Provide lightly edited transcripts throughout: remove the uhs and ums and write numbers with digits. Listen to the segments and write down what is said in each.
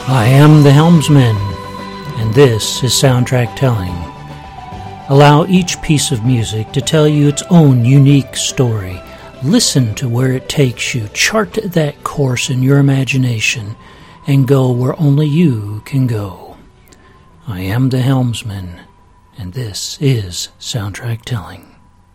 I am the helmsman, and this is Soundtrack Telling. Allow each piece of music to tell you its own unique story. Listen to where it takes you, chart that course in your imagination, and go where only you can go. I am the helmsman, and this is Soundtrack Telling.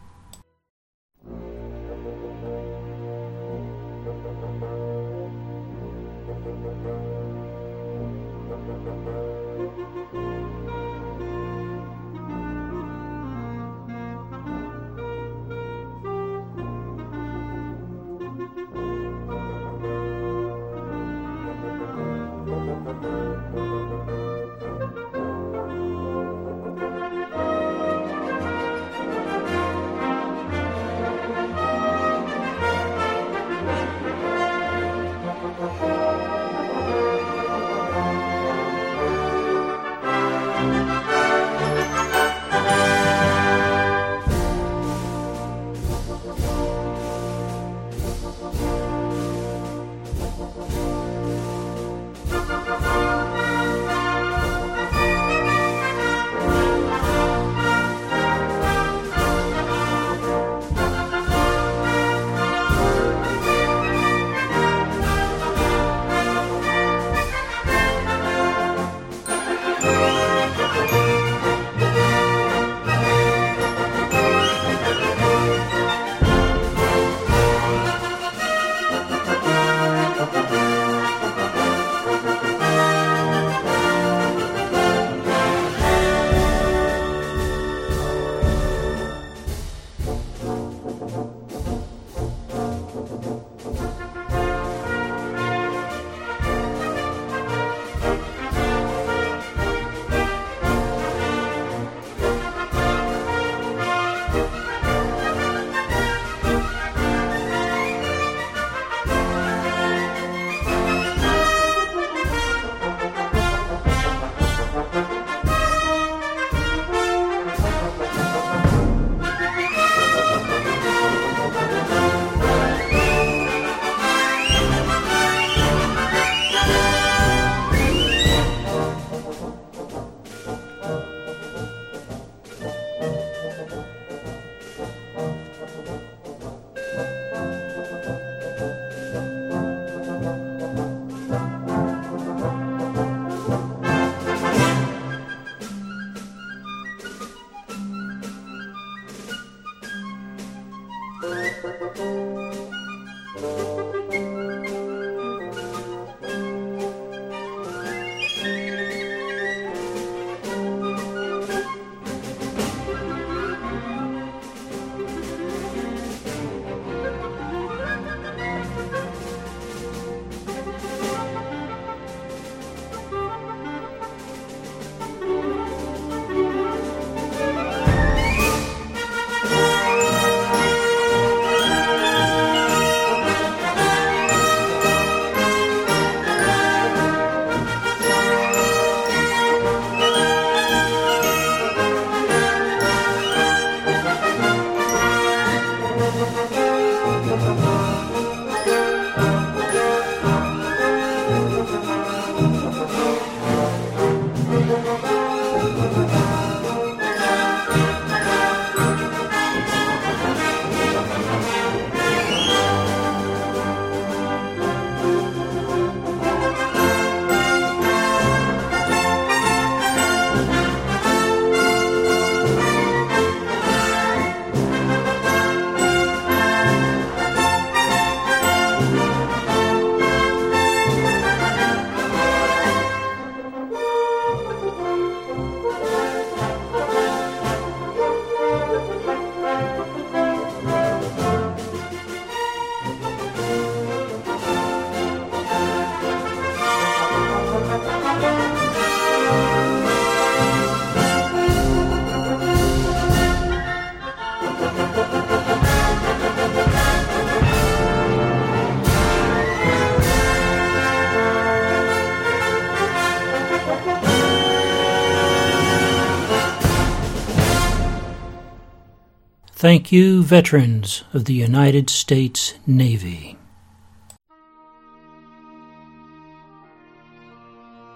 Thank you, veterans of the United States Navy.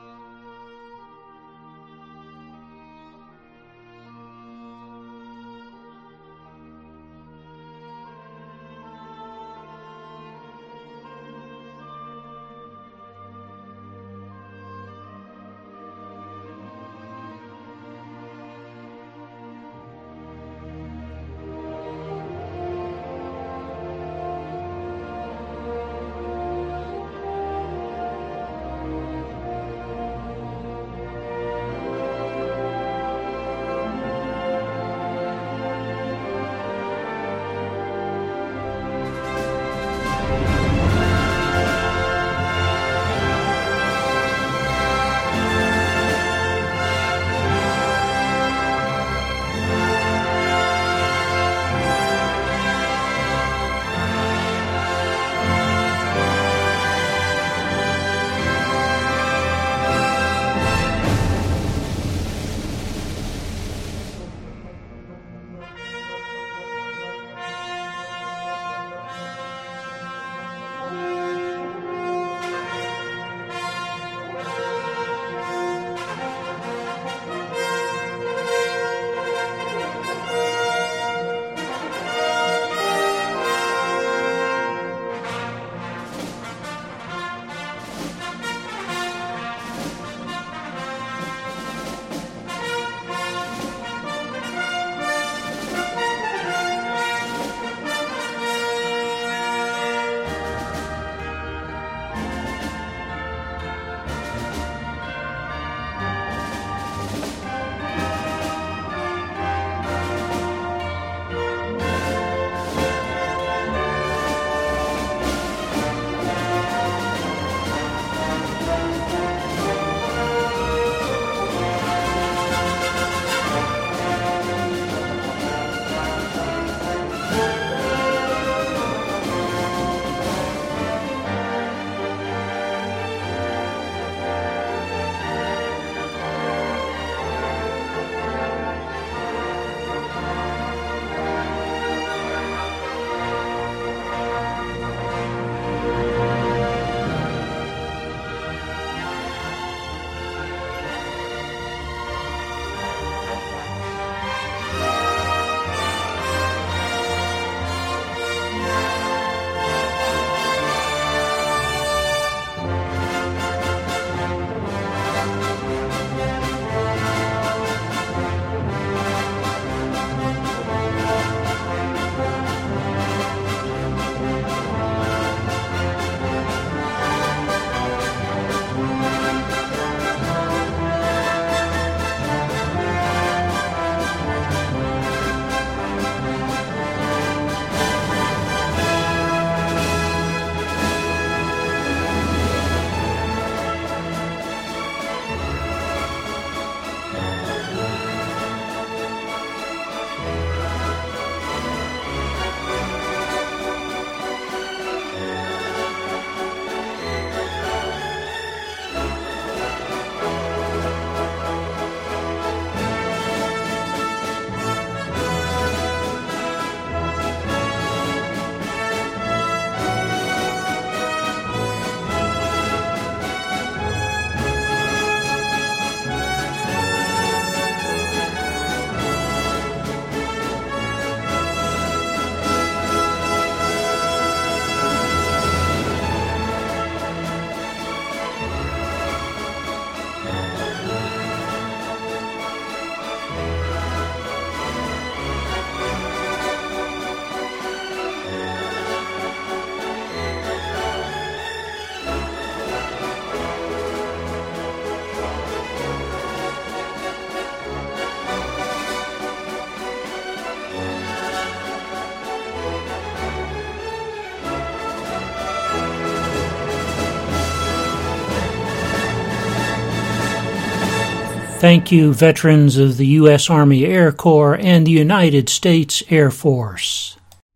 Thank you, veterans of the U.S. Army Air Corps and the United States Air Force.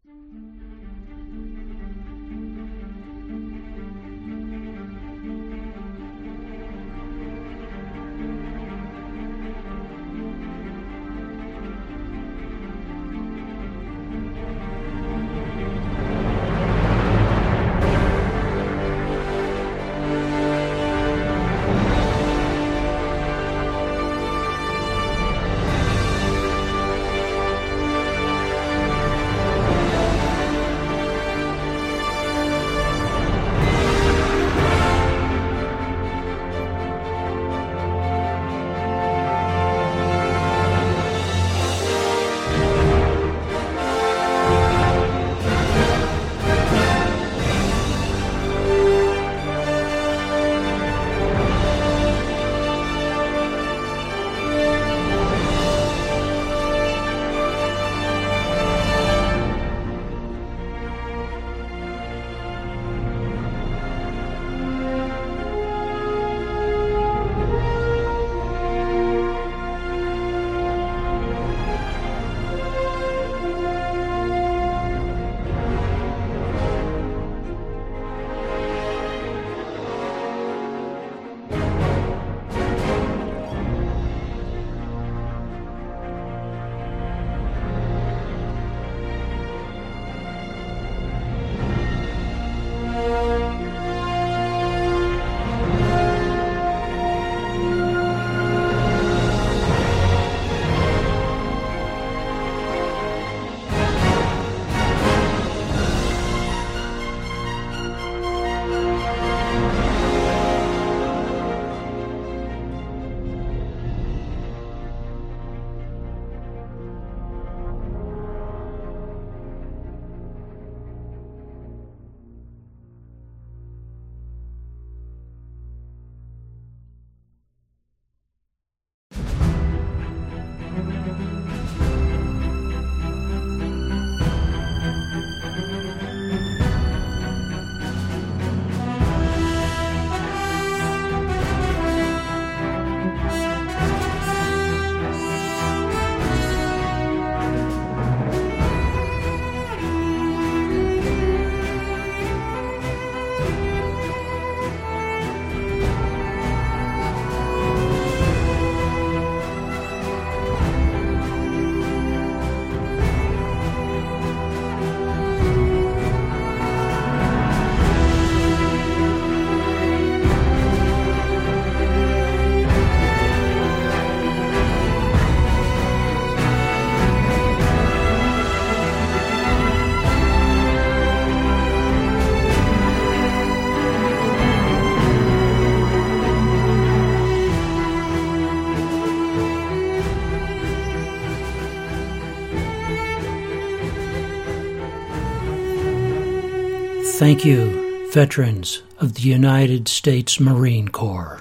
Thank you, veterans of the United States Marine Corps.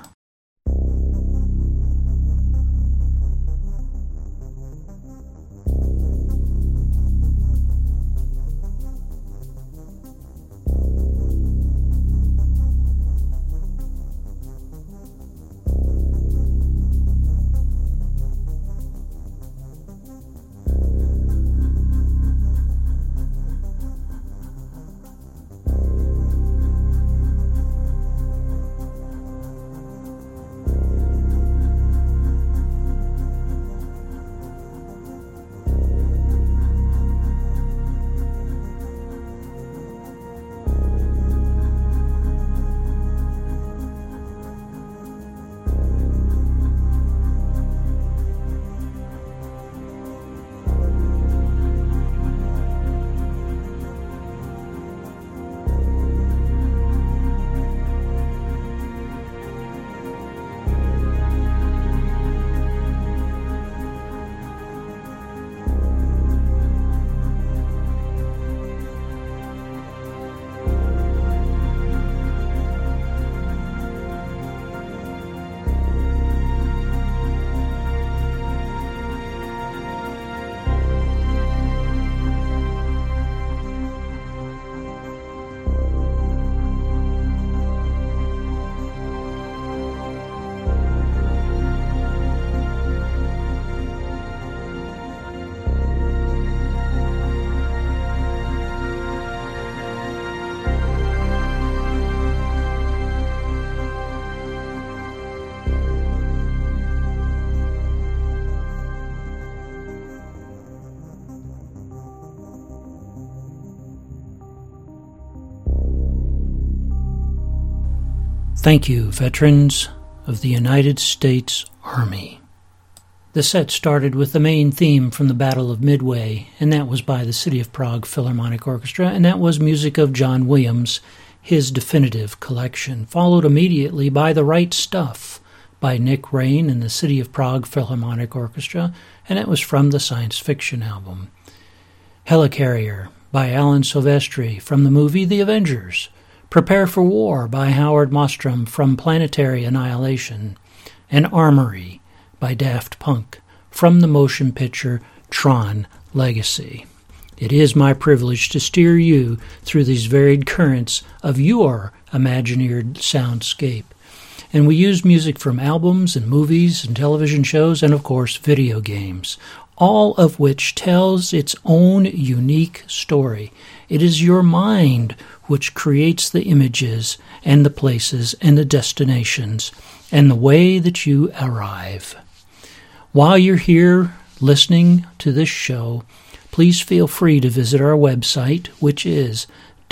Thank you, veterans of the United States Army. The set started with the main theme from the Battle of Midway, and that was by the City of Prague Philharmonic Orchestra, and that was music of John Williams, his definitive collection, followed immediately by The Right Stuff by Nick Rain and the City of Prague Philharmonic Orchestra, and that was from the science fiction album. Helicarrier by Alan Silvestri from the movie The Avengers. Prepare for War by Howard Mostrom from Planetary Annihilation. And Armory by Daft Punk from the motion picture Tron Legacy. It is my privilege to steer you through these varied currents of your Imagineered soundscape. And we use music from albums and movies and television shows and, of course, video games, all of which tells its own unique story. It is your mind which creates the images and the places and the destinations and the way that you arrive. While you're here listening to this show, please feel free to visit our website, which is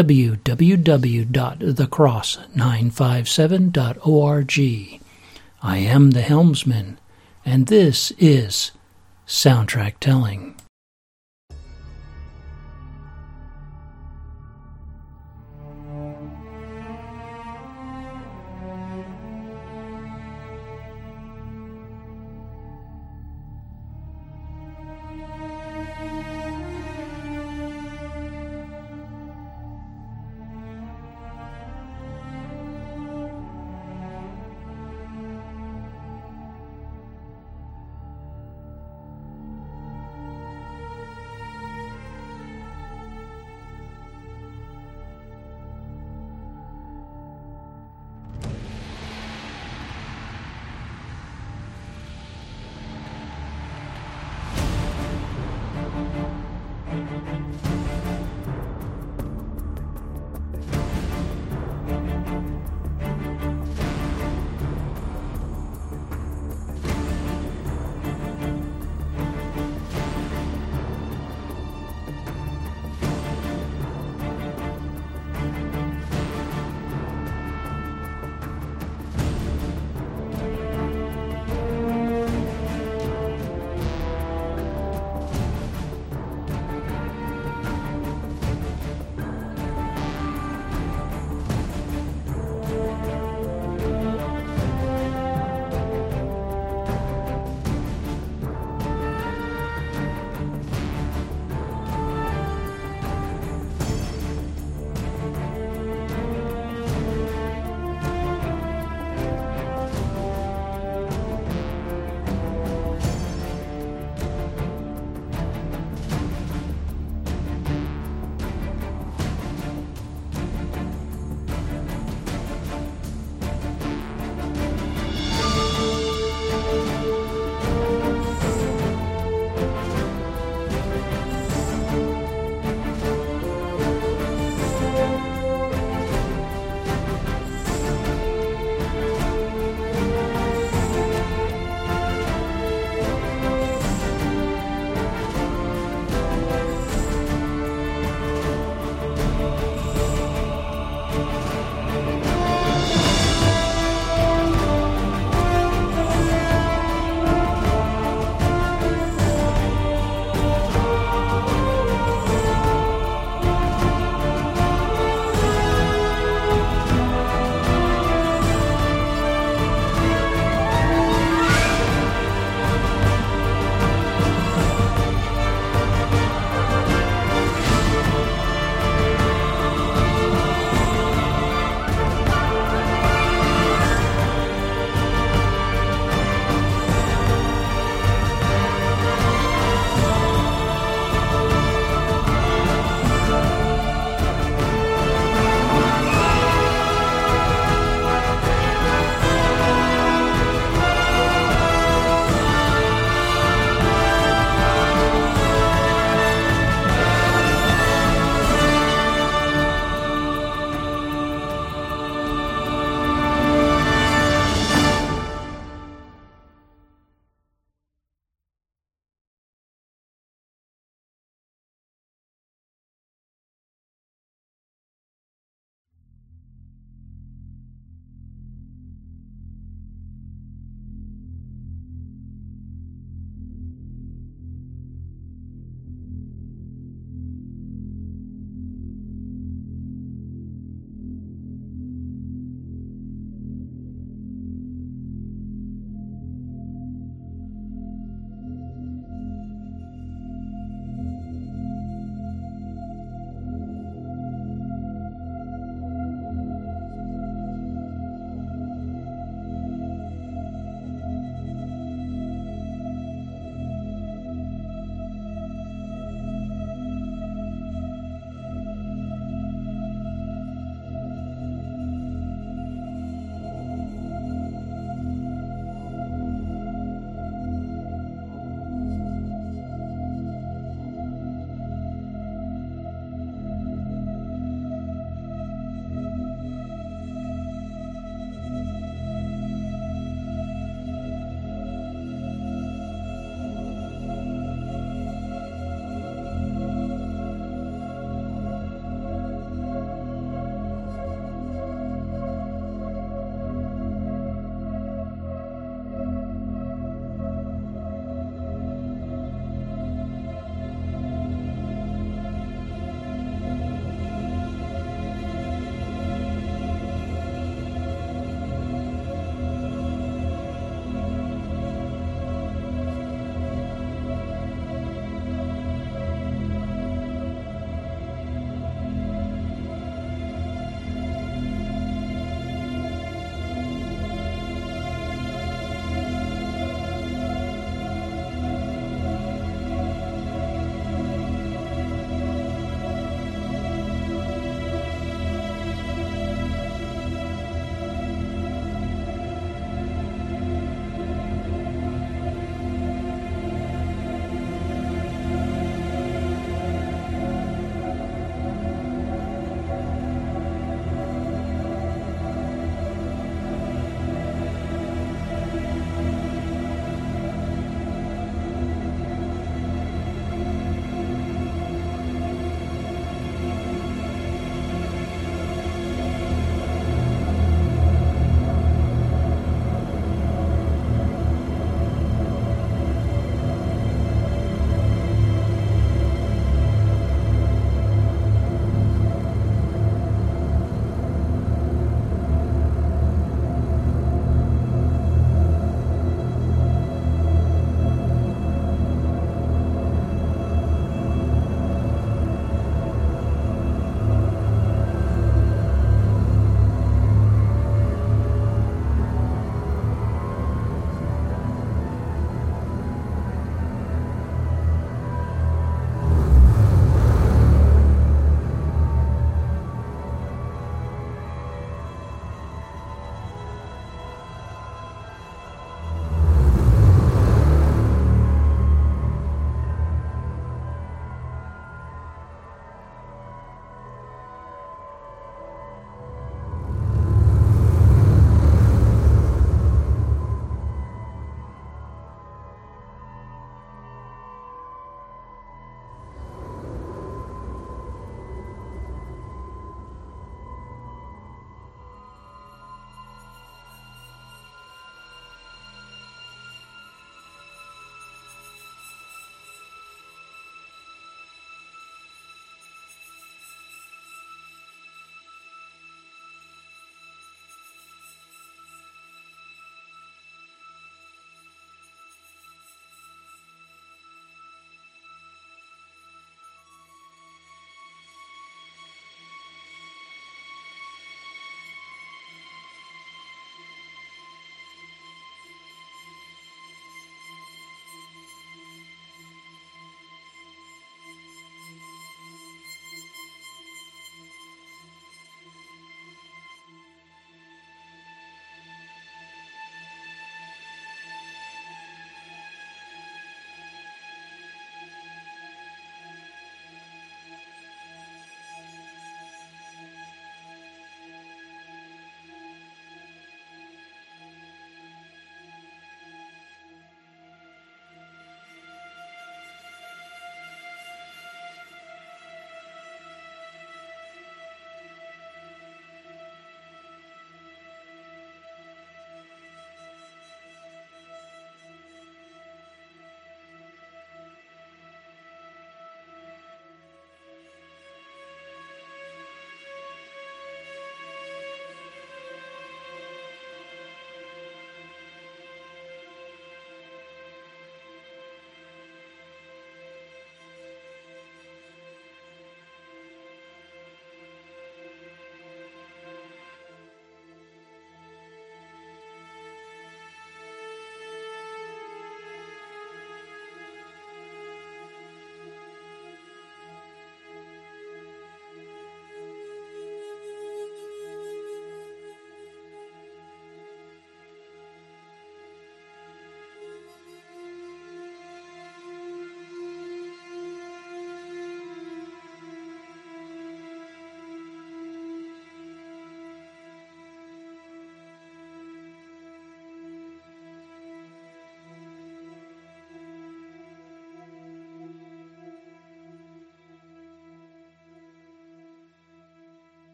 www.thecross957.org. I am the helmsman, and this is Soundtrack Telling.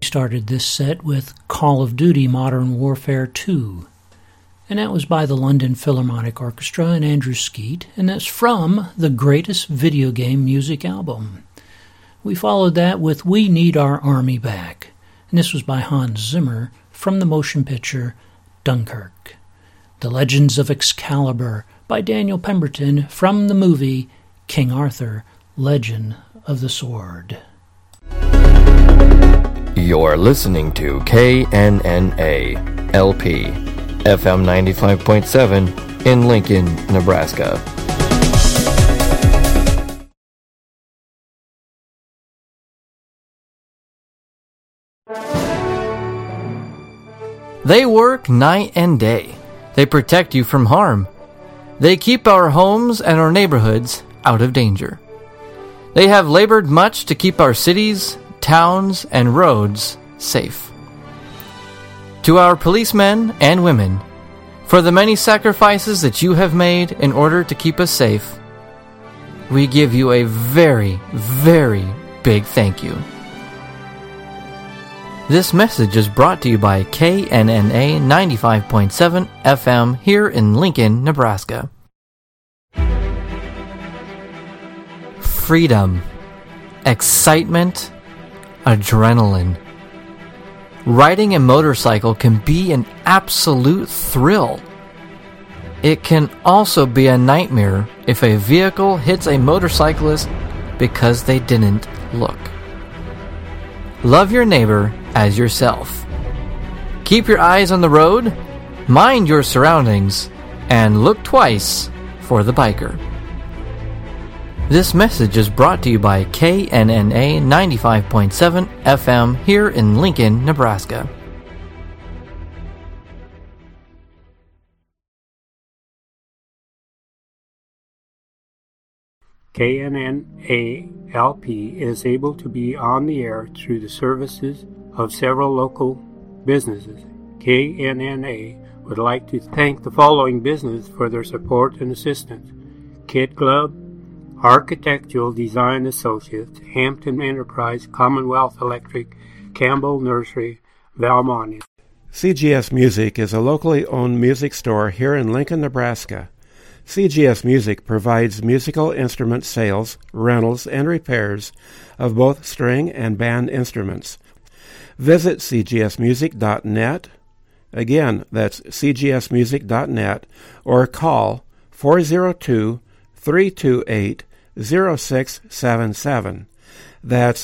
started this set with Call of Duty Modern Warfare 2, and that was by the London Philharmonic Orchestra and Andrew Skeet, and that's from the Greatest Video Game Music album. We followed that with We Need Our Army Back, and this was by Hans Zimmer from the motion picture Dunkirk. The Legends of Excalibur by Daniel Pemberton from the movie King Arthur, Legend of the Sword. You're listening to KNNA LP FM 95.7 in Lincoln, Nebraska. They work night and day. They protect you from harm. They keep our homes and our neighborhoods out of danger. They have labored much to keep our cities, towns, and roads safe. To our policemen and women, for the many sacrifices that you have made in order to keep us safe, we give you a very, very big thank you. This message is brought to you by KNNA 95.7 FM here in Lincoln, Nebraska. Freedom, excitement, adrenaline. Riding a motorcycle can be an absolute thrill. It can also be a nightmare if a vehicle hits a motorcyclist because they didn't look. Love your neighbor as yourself. Keep your eyes on the road, mind your surroundings, and look twice for the biker. This message is brought to you by KNNA 95.7 FM here in Lincoln, Nebraska. KNNA-LP is able to be on the air through the services of several local businesses. KNNA would like to thank the following business for their support and assistance: Kid Club, Architectural Design Associates, Hampton Enterprise, Commonwealth Electric, Campbell Nursery, Valmont. CGS Music is a locally owned music store here in Lincoln, Nebraska. CGS Music provides musical instrument sales, rentals, and repairs of both string and band instruments. Visit cgsmusic.net. Again, that's cgsmusic.net, or call 402-328-0677. That's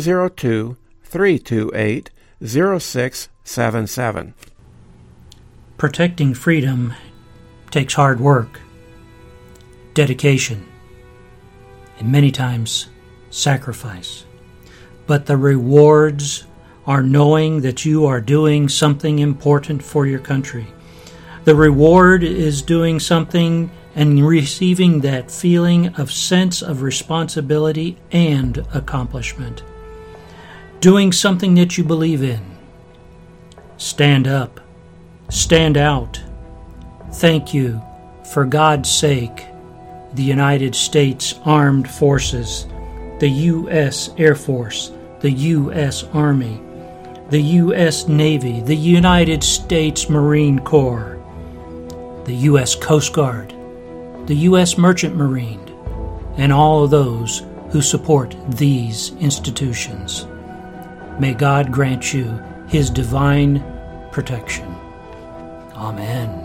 402-328-0677. Protecting freedom takes hard work, dedication, and many times sacrifice. But the rewards are knowing that you are doing something important for your country. The reward is doing something and receiving that feeling of sense of responsibility and accomplishment. Doing something that you believe in. Stand up. Stand out. Thank you, for God's sake, the United States Armed Forces, the U.S. Air Force, the U.S. Army, the U.S. Navy, the United States Marine Corps, the U.S. Coast Guard, the U.S. Merchant Marine, and all of those who support these institutions. May God grant you His divine protection. Amen.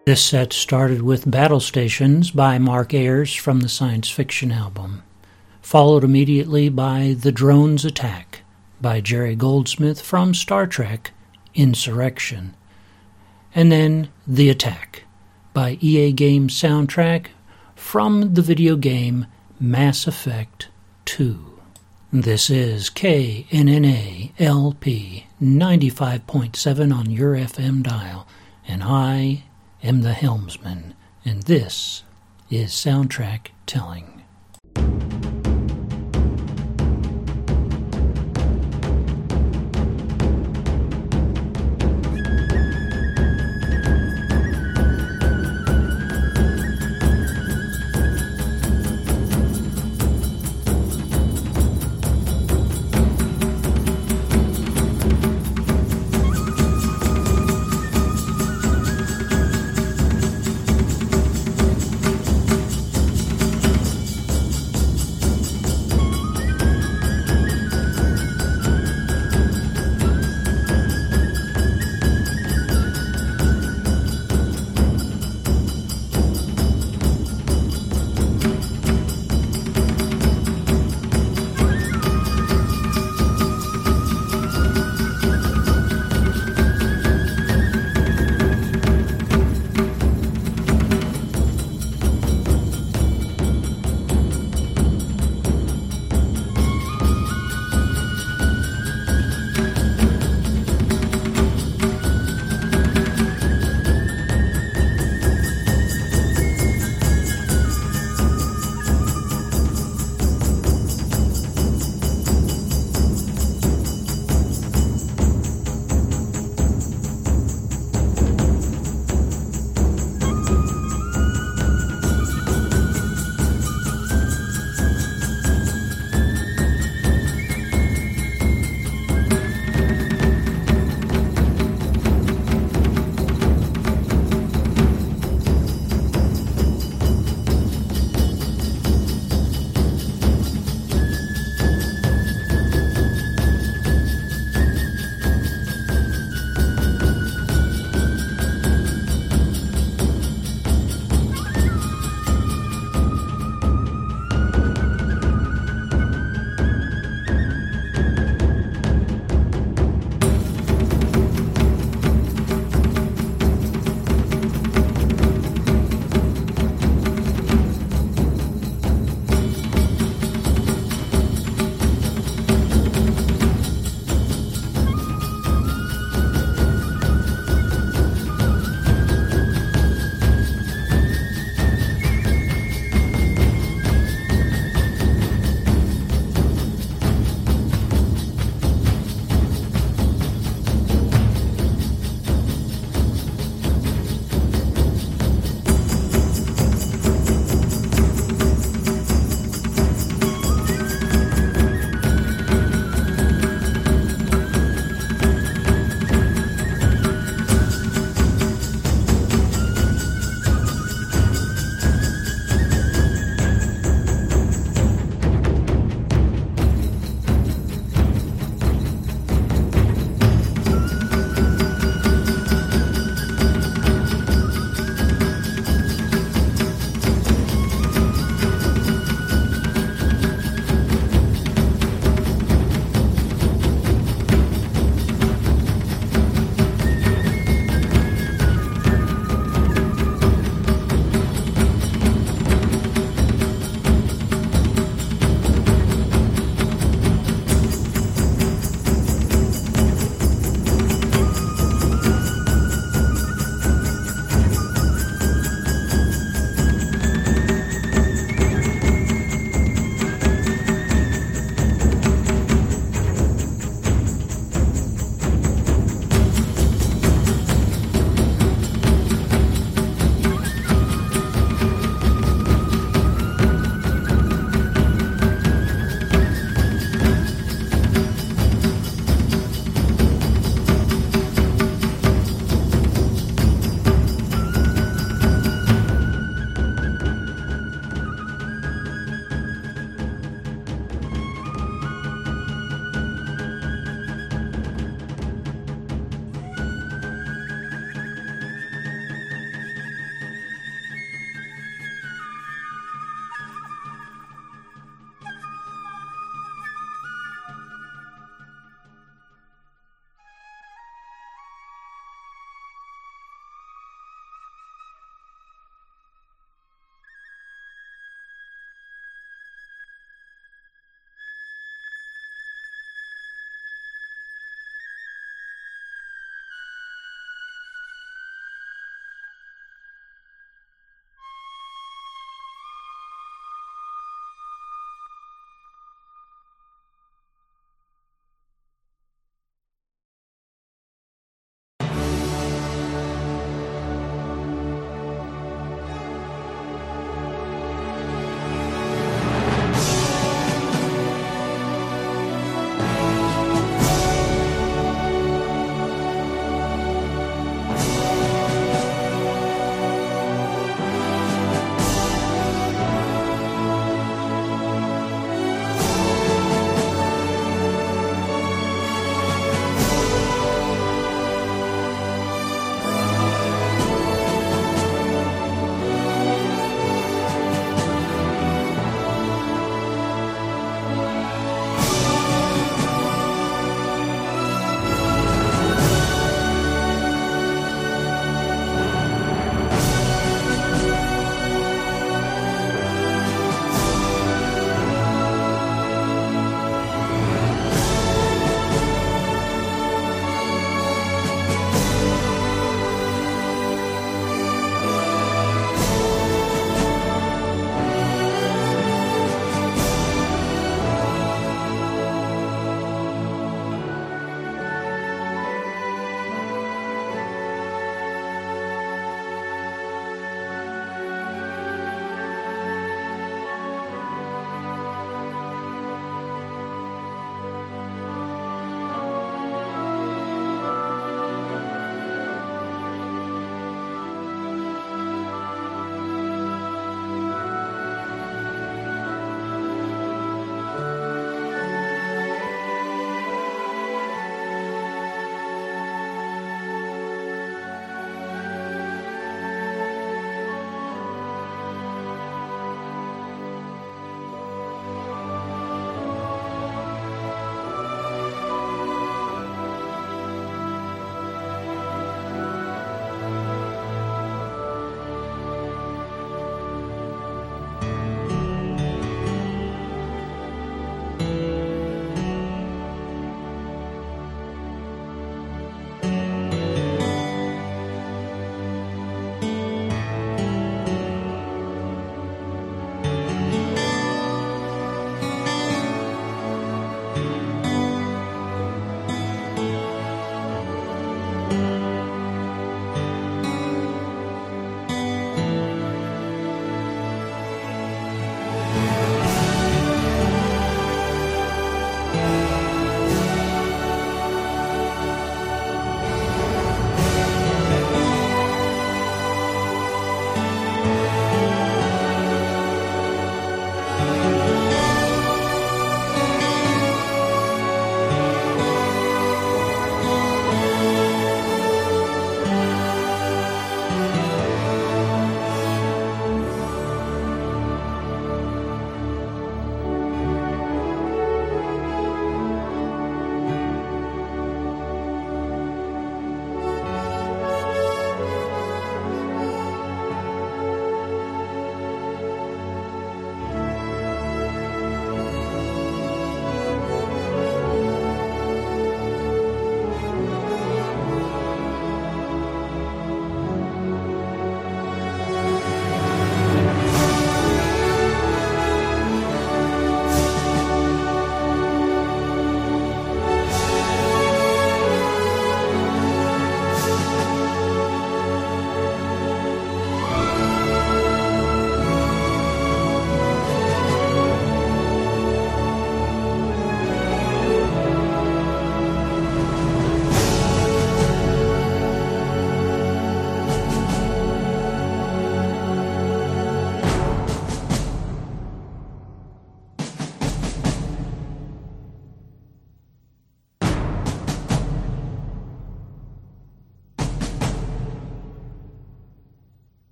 This set started with Battle Stations by Mark Ayers from the science fiction album, followed immediately by The Drones Attack by Jerry Goldsmith from Star Trek Insurrection, and then The Attack by EA Games soundtrack from the video game Mass Effect 2. This is KNNA LP 95.7 on your FM dial, and I am the helmsman, and this is Soundtrack Telling.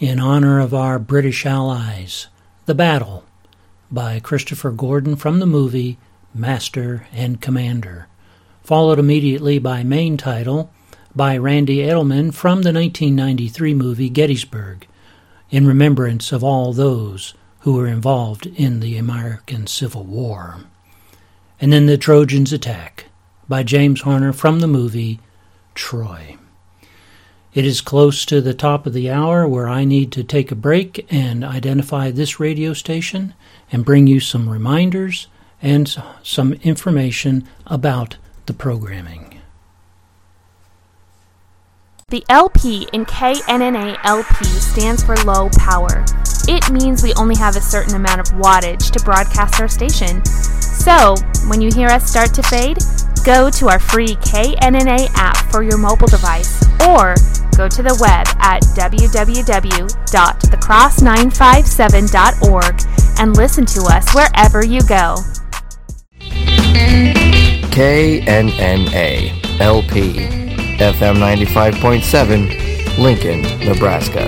in honor of our British allies, The Battle, by Christopher Gordon from the movie Master and Commander, followed immediately by Main Title by Randy Edelman from the 1993 movie Gettysburg, in remembrance of all those who were involved in the American Civil War. And then The Trojans Attack by James Horner from the movie Troy. It is close to the top of the hour where I need to take a break and identify this radio station and bring you some reminders and some information about the programming. The LP in KNNA LP stands for low power. It means we only have a certain amount of wattage to broadcast our station. So, when you hear us start to fade, go to our free KNNA app for your mobile device, or go to the web at www.thecross957.org and listen to us wherever you go. KNNA LP FM 95.7, Lincoln, Nebraska.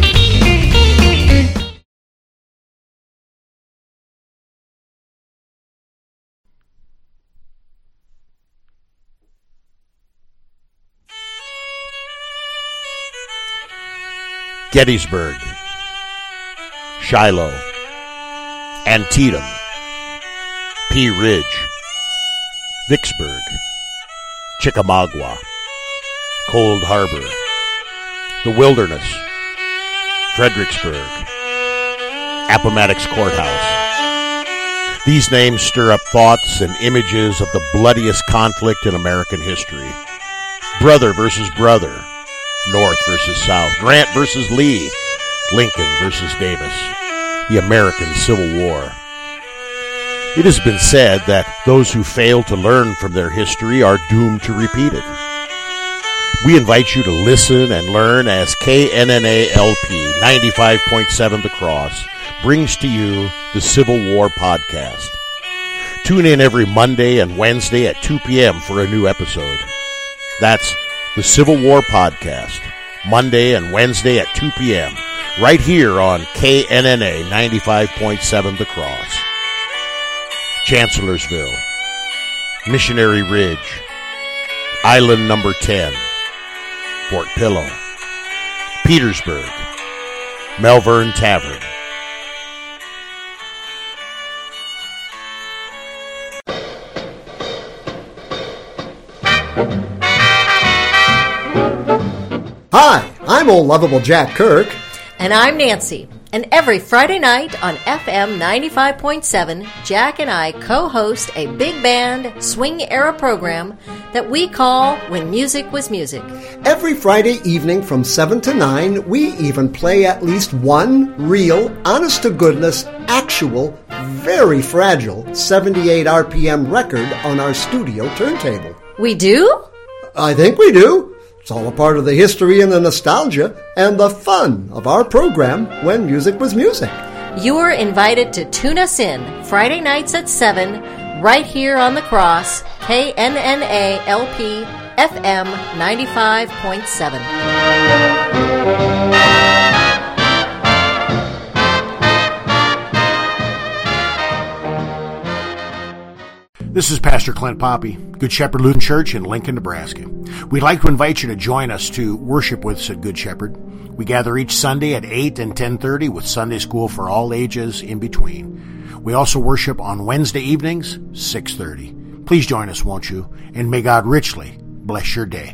Gettysburg, Shiloh, Antietam, Pea Ridge, Vicksburg, Chickamauga, Cold Harbor, the Wilderness, Fredericksburg, Appomattox Courthouse. These names stir up thoughts and images of the bloodiest conflict in American history. Brother versus brother, North versus South, Grant versus Lee, Lincoln versus Davis, the American Civil War. It has been said that those who fail to learn from their history are doomed to repeat it. We invite you to listen and learn as KNNA LP 95.7 The Cross brings to you the Civil War podcast. Tune in every Monday and Wednesday at 2 p.m. for a new episode. That's the Civil War podcast, Monday and Wednesday at 2 p.m., right here on KNNA 95.7 The Cross. Chancellorsville, Missionary Ridge, Island Number 10, Fort Pillow, Petersburg, Malvern Tavern. Hi, I'm old lovable Jack Kirk. And I'm Nancy. And every Friday night on FM 95.7, Jack and I co-host a big band swing era program that we call When Music Was Music. Every Friday evening from 7 to 9, we even play at least one real, honest-to-goodness, actual, very fragile 78 RPM record on our studio turntable. We do? I think we do. It's all a part of the history and the nostalgia and the fun of our program, When Music Was Music. You're invited to tune us in Friday nights at 7, right here on The Cross, KNNA LP FM 95.7. This is Pastor Clint Poppy, Good Shepherd Lutheran Church in Lincoln, Nebraska. We'd like to invite you to join us to worship with us at Good Shepherd. We gather each Sunday at 8 and 10:30 with Sunday school for all ages in between. We also worship on Wednesday evenings, 6:30. Please join us, won't you? And may God richly bless your day.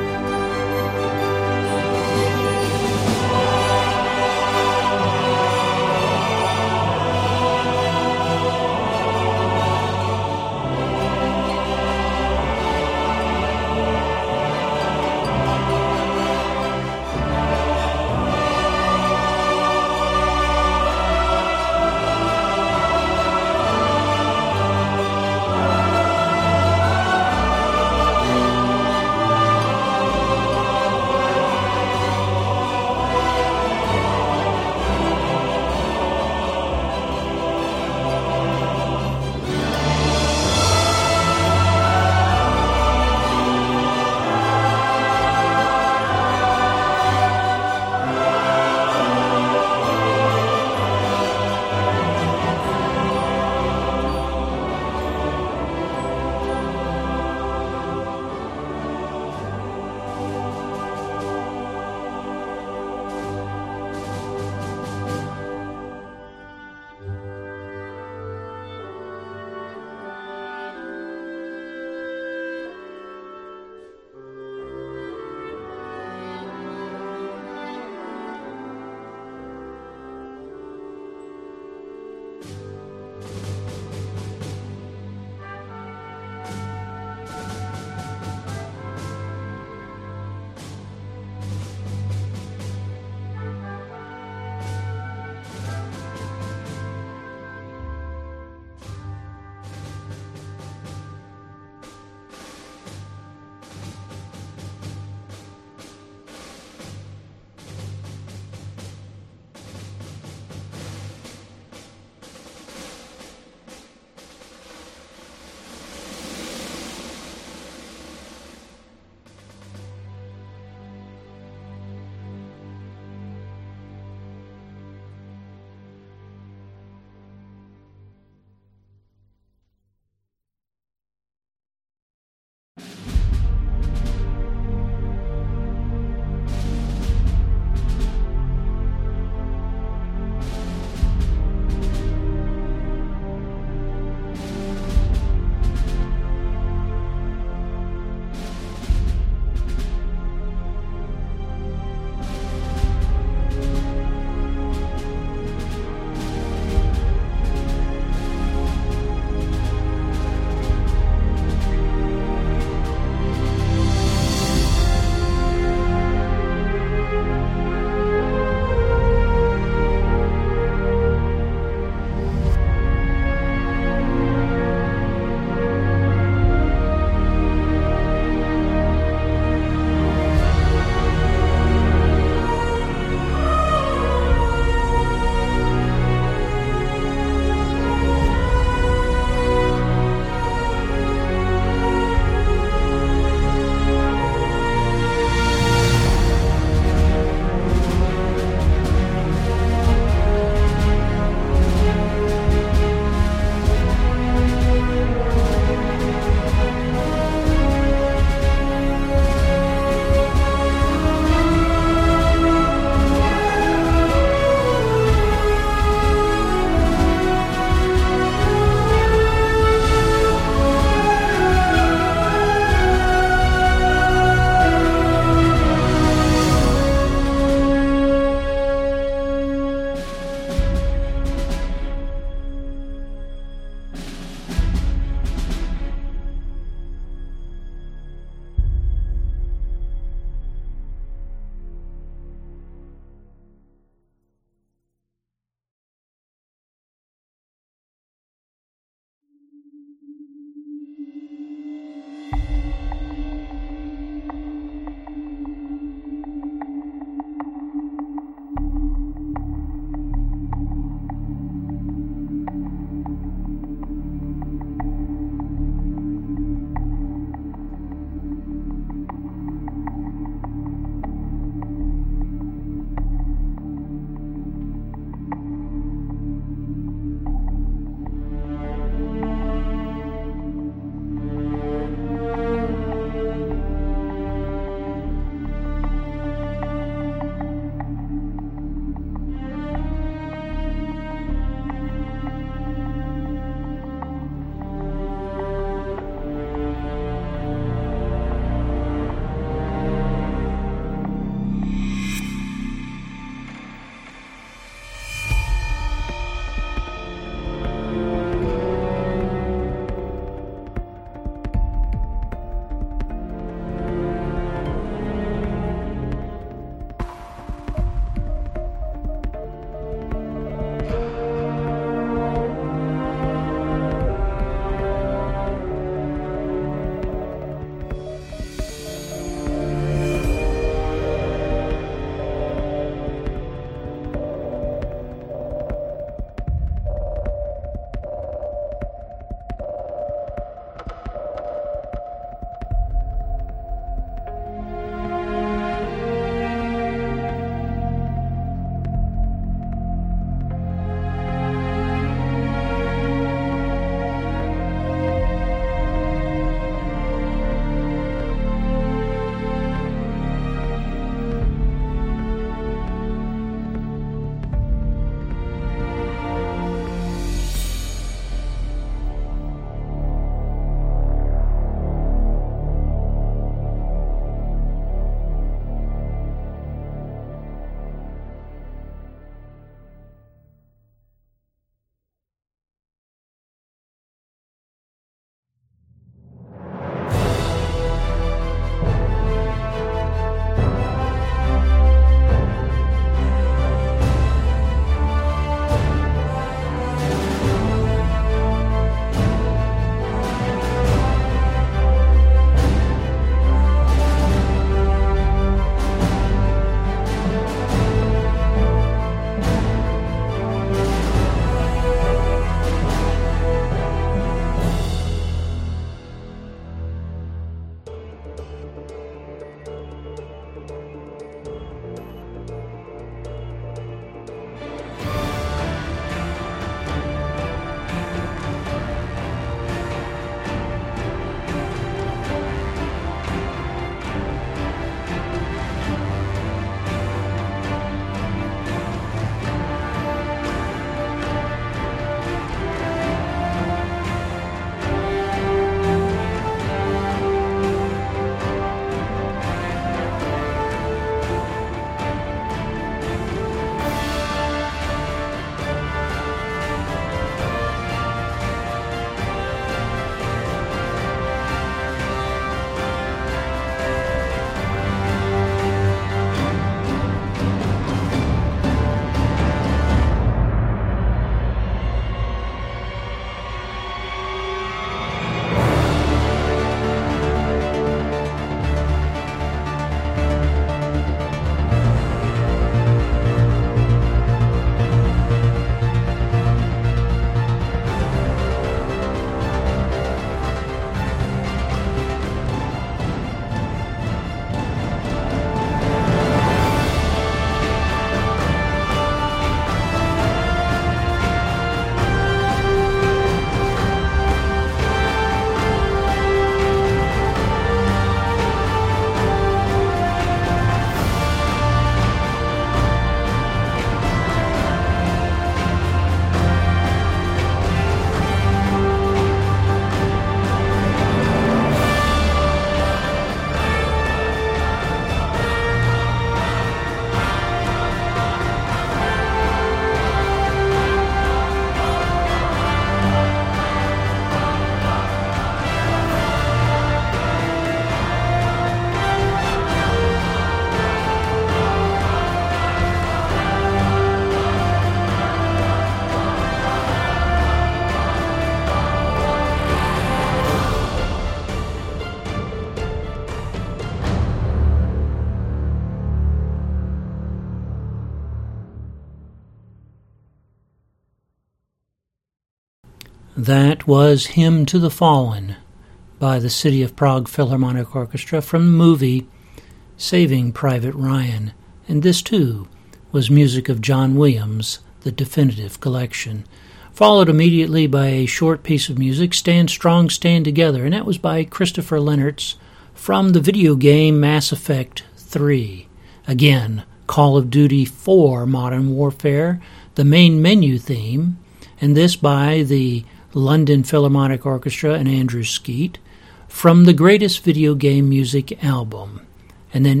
That was Hymn to the Fallen by the City of Prague Philharmonic Orchestra from the movie Saving Private Ryan. And this, too, was music of John Williams, The Definitive Collection. Followed immediately by a short piece of music, Stand Strong, Stand Together, and that was by Christopher Lennertz from the video game Mass Effect 3. Again, Call of Duty 4 Modern Warfare, the main menu theme, and this by the London Philharmonic Orchestra and Andrew Skeet from the Greatest Video Game Music album. And then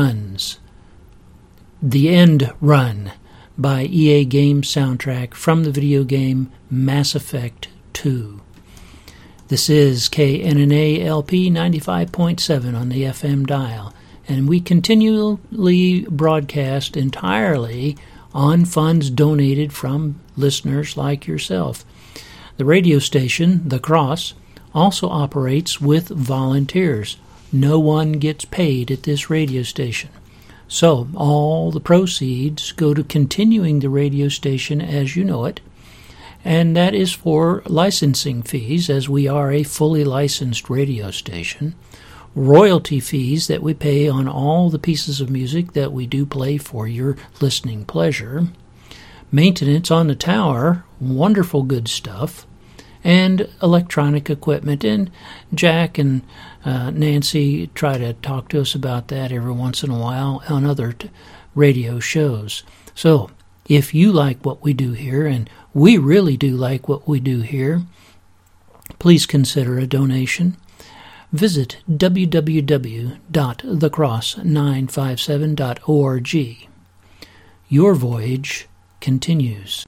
The End Run by EA Games soundtrack from the video game Mass Effect 2. This is KNNA LP 95.7 on the FM dial, and we continually broadcast entirely on funds donated from listeners like yourself. The radio station, The Cross, also operates with volunteers. No one gets paid at this radio station. So all the proceeds go to continuing the radio station as you know it, and that is for licensing fees, as we are a fully licensed radio station, royalty fees that we pay on all the pieces of music that we do play for your listening pleasure, maintenance on the tower, wonderful good stuff, and electronic equipment. And Jack and Nancy try to talk to us about that every once in a while on other radio shows. So if you like what we do here, and we really do like what we do here, please consider a donation. Visit www.thecross957.org. Your voyage continues.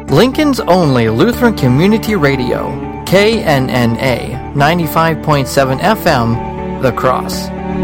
Lincoln's only Lutheran Community Radio, KNNA 95.7 FM, The Cross.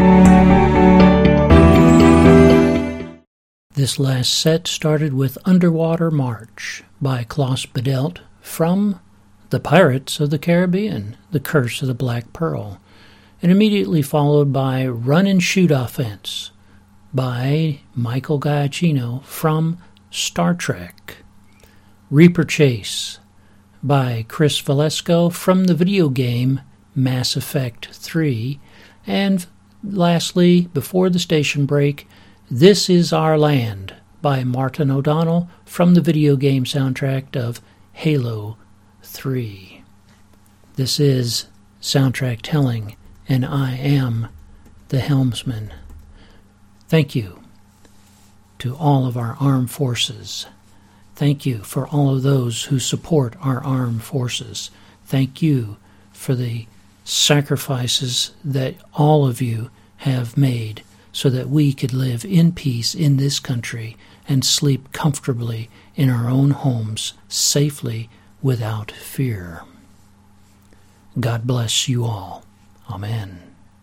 This last set started with Underwater March by Klaus Badelt from The Pirates of the Caribbean, The Curse of the Black Pearl, and immediately followed by Run and Shoot Offense by Michael Giacchino from Star Trek, Reaper Chase by Chris Valesco from the video game Mass Effect 3, and lastly, before the station break, This Is Our Land by Martin O'Donnell from the video game soundtrack of Halo 3. This is Soundtrack Telling, and I am the helmsman. Thank you to all of our armed forces. Thank you for all of those who support our armed forces. Thank you for the sacrifices that all of you have made so that we could live in peace in this country and sleep comfortably in our own homes safely without fear. God bless you all. Amen.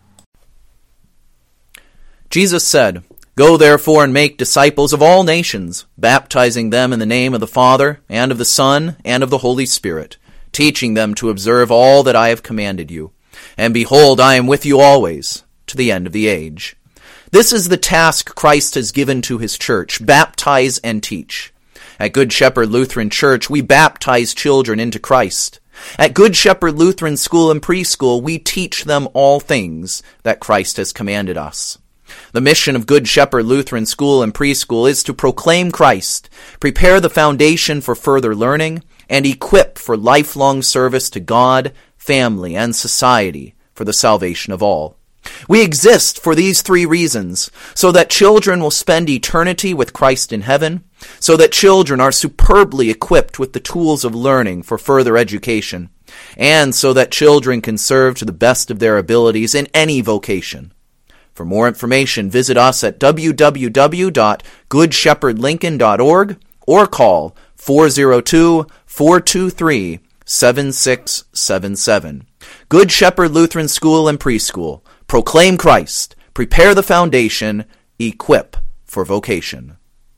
Jesus said, "Go therefore and make disciples of all nations, baptizing them in the name of the Father, and of the Son, and of the Holy Spirit, teaching them to observe all that I have commanded you. And behold, I am with you always, to the end of the age." This is the task Christ has given to his church: baptize and teach. At Good Shepherd Lutheran Church, we baptize children into Christ. At Good Shepherd Lutheran School and Preschool, we teach them all things that Christ has commanded us. The mission of Good Shepherd Lutheran School and Preschool is to proclaim Christ, prepare the foundation for further learning, and equip for lifelong service to God, family, and society for the salvation of all. We exist for these three reasons: so that children will spend eternity with Christ in heaven, so that children are superbly equipped with the tools of learning for further education, and so that children can serve to the best of their abilities in any vocation. For more information, visit us at www.goodshepherdlincoln.org or call 402-423-7677. Good Shepherd Lutheran School and Preschool. Proclaim Christ. Prepare the foundation. Equip for vocation.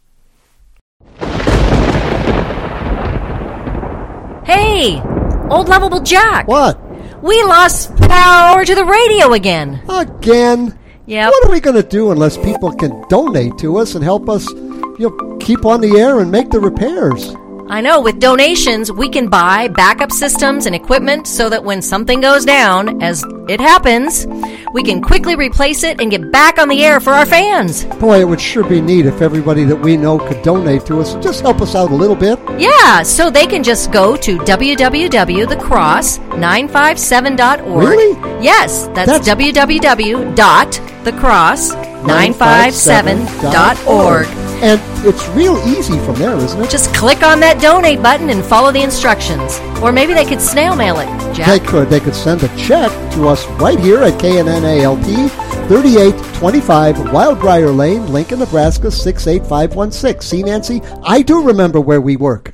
Hey! Old Lovable Jack! What? We lost power to the radio again! Again? Yep. What are we going to do unless people can donate to us and help us, keep on the air and make the repairs? I know, with donations, we can buy backup systems and equipment so that when something goes down, as it happens, we can quickly replace it and get back on the air for our fans. Boy, it would sure be neat if everybody that we know could donate to us. Just help us out a little bit. Yeah, so they can just go to www.thecross957.org. Really? Yes, that's www.thecross957.org. And it's real easy from there, isn't it? Just click on that donate button and follow the instructions. Or maybe they could snail mail it, Jack. They could. They could send a check to us right here at KNNALP, 3825 Wildbriar Lane, Lincoln, Nebraska, 68516. See, Nancy, I do remember where we work.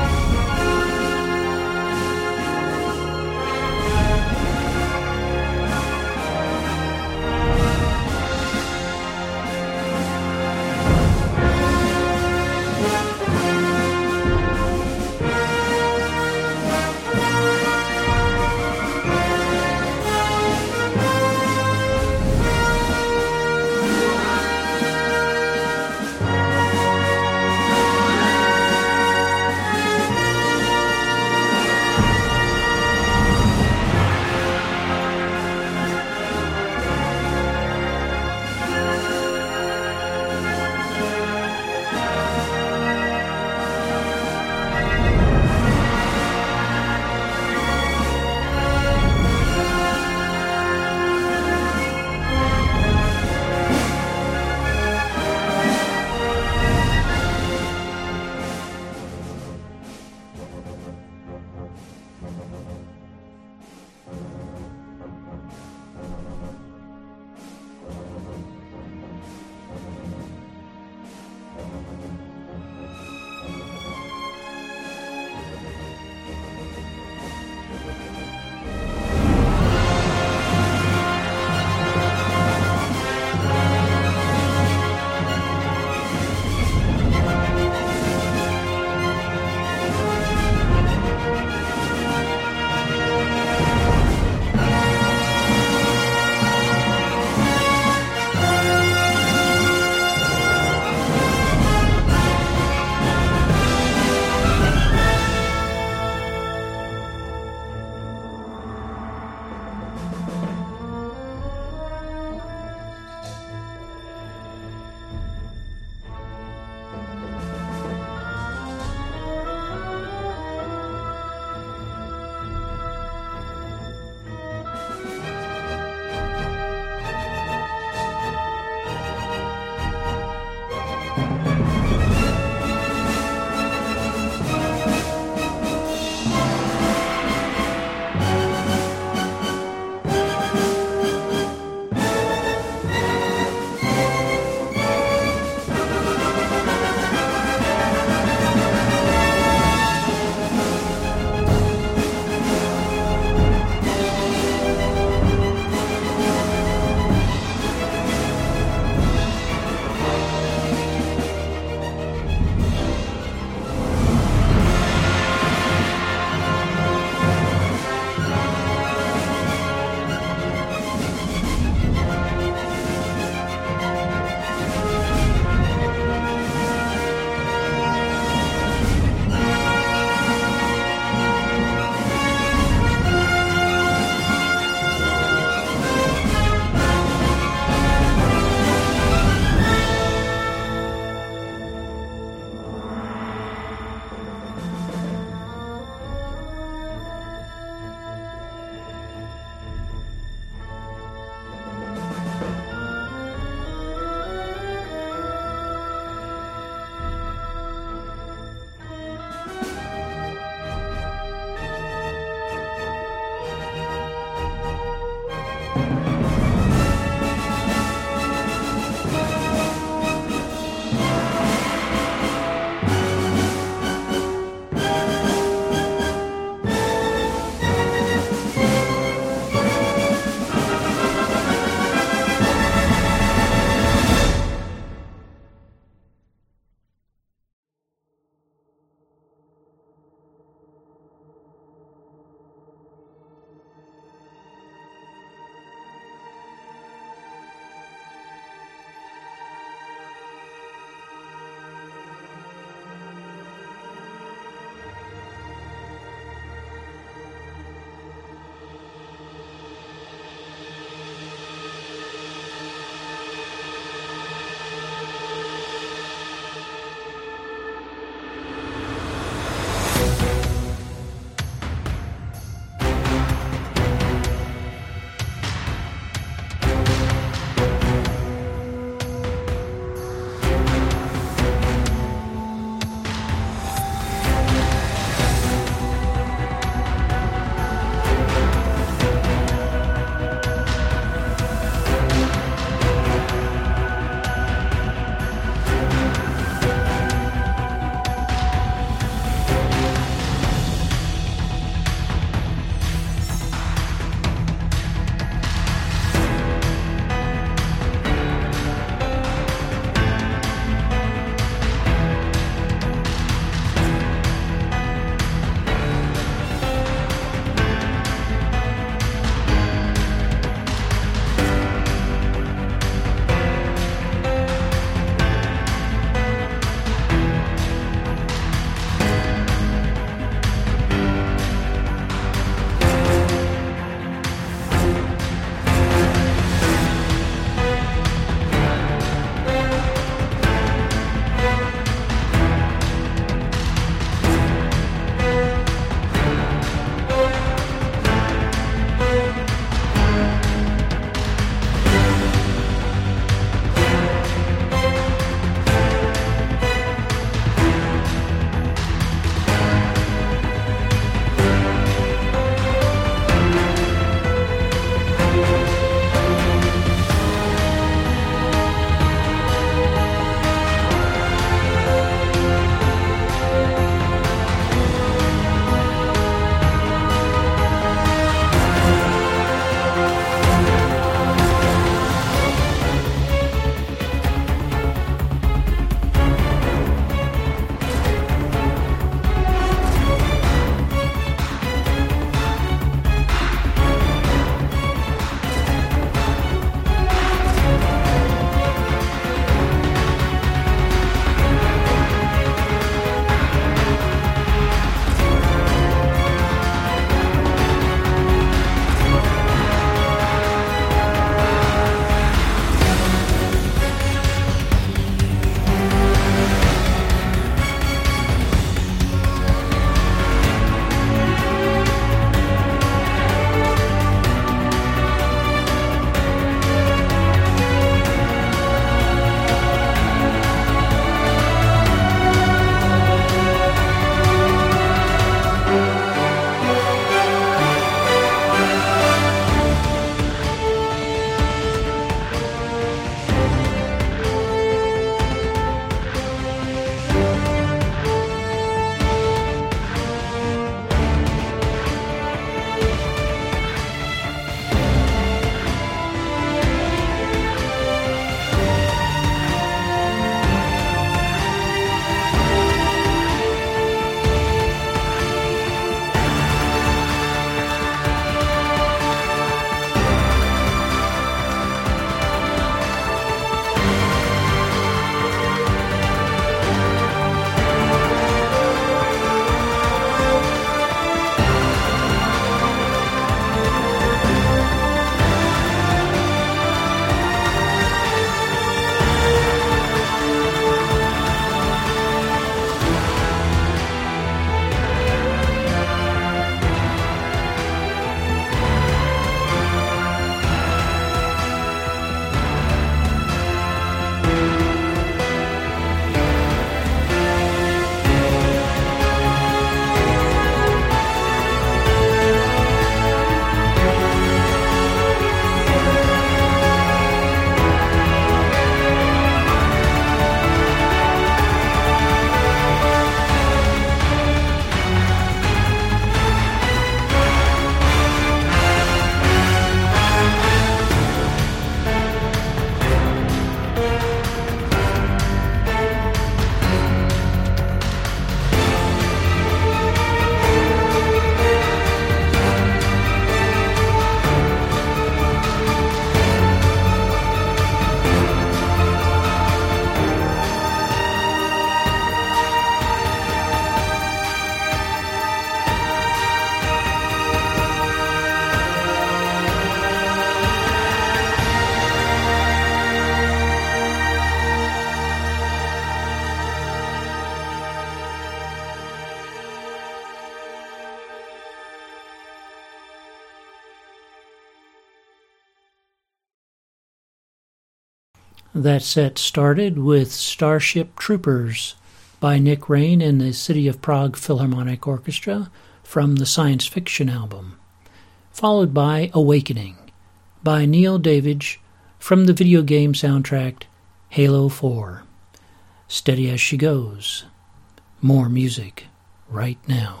That set started with Starship Troopers by Nick Rain and the City of Prague Philharmonic Orchestra from the science fiction album, followed by Awakening by Neil Davidge from the video game soundtrack Halo 4. Steady as she goes. More music right now.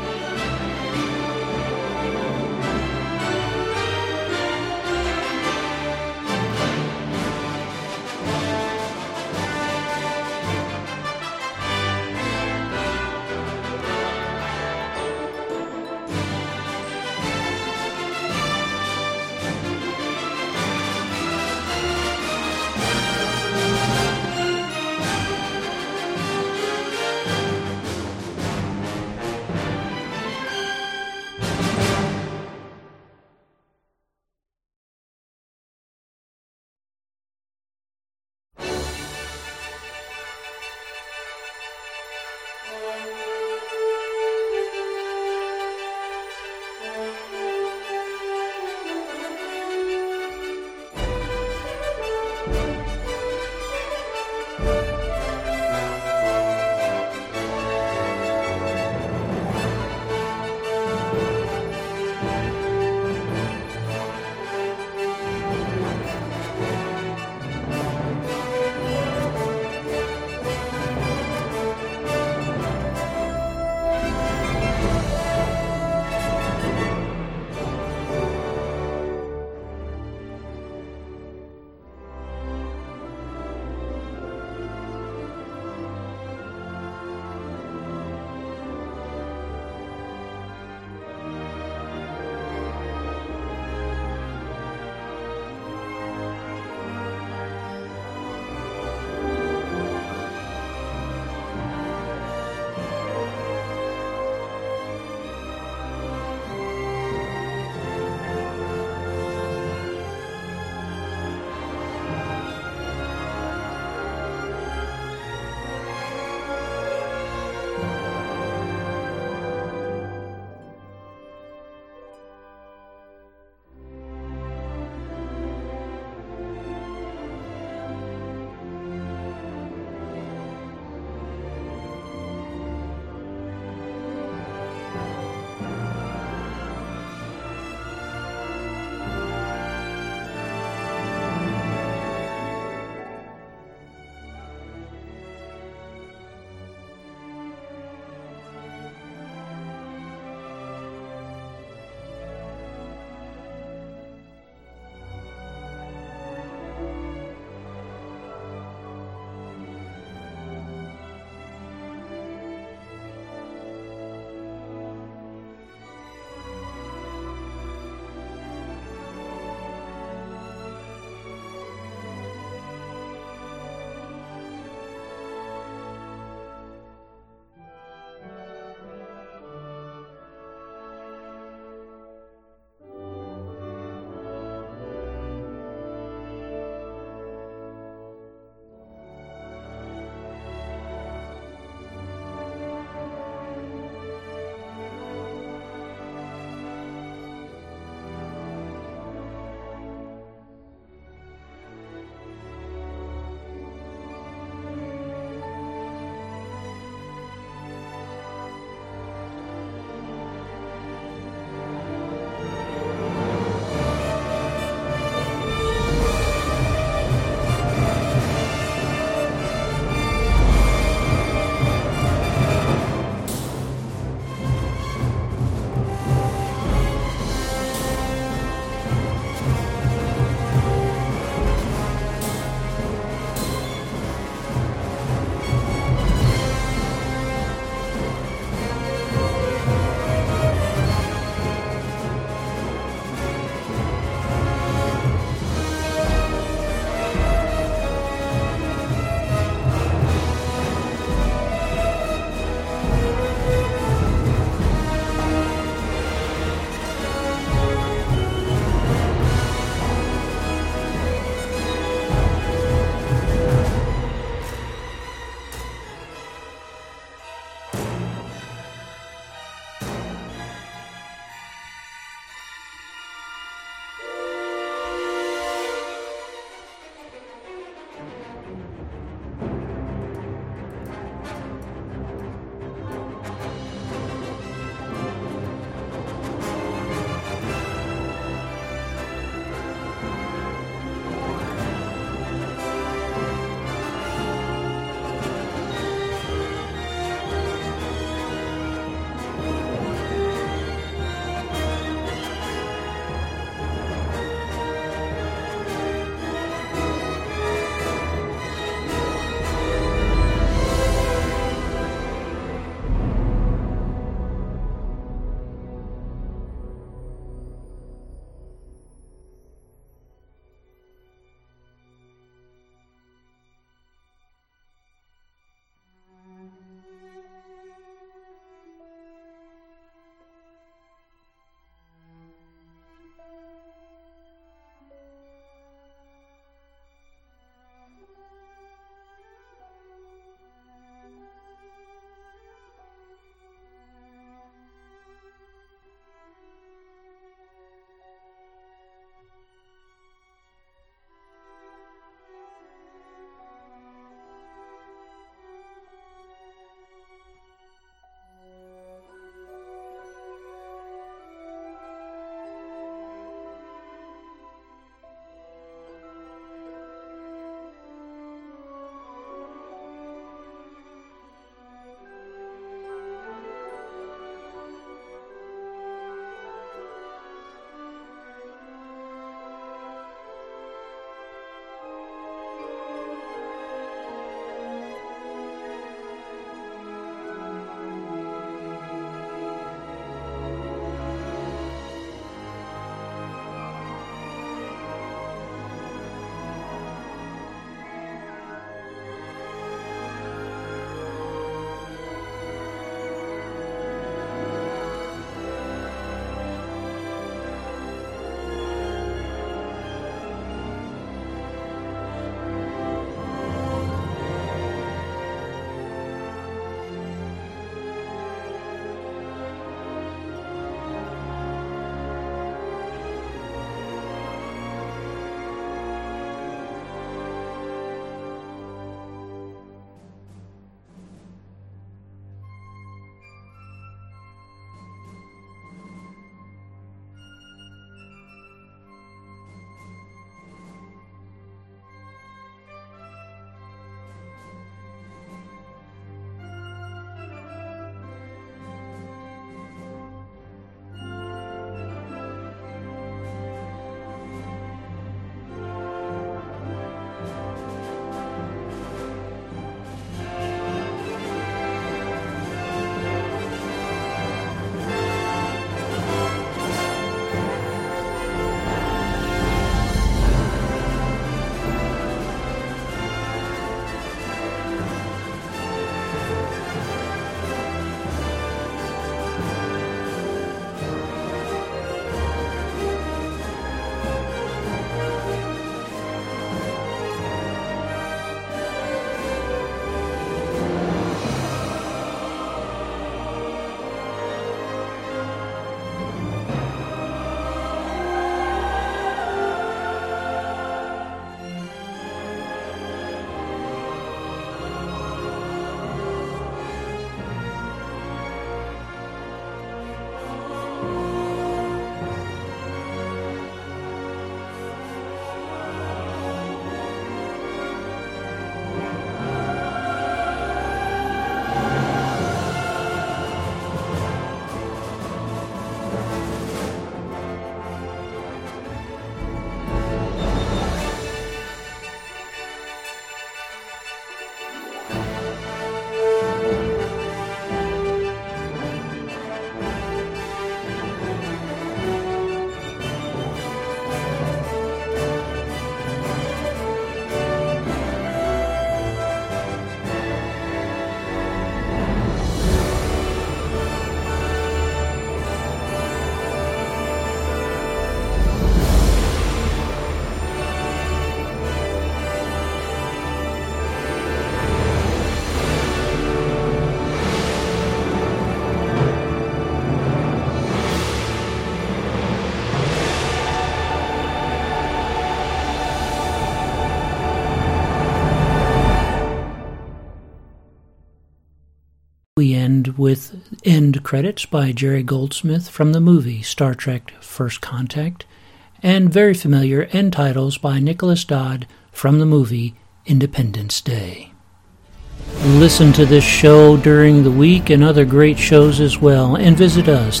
We end with end credits by Jerry Goldsmith from the movie Star Trek First Contact, and very familiar end titles by Nicholas Dodd from the movie Independence Day. Listen to this show during the week and other great shows as well, and visit us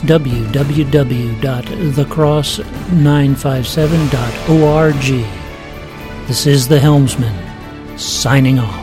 www.thecross957.org. This is the Helmsman, signing off.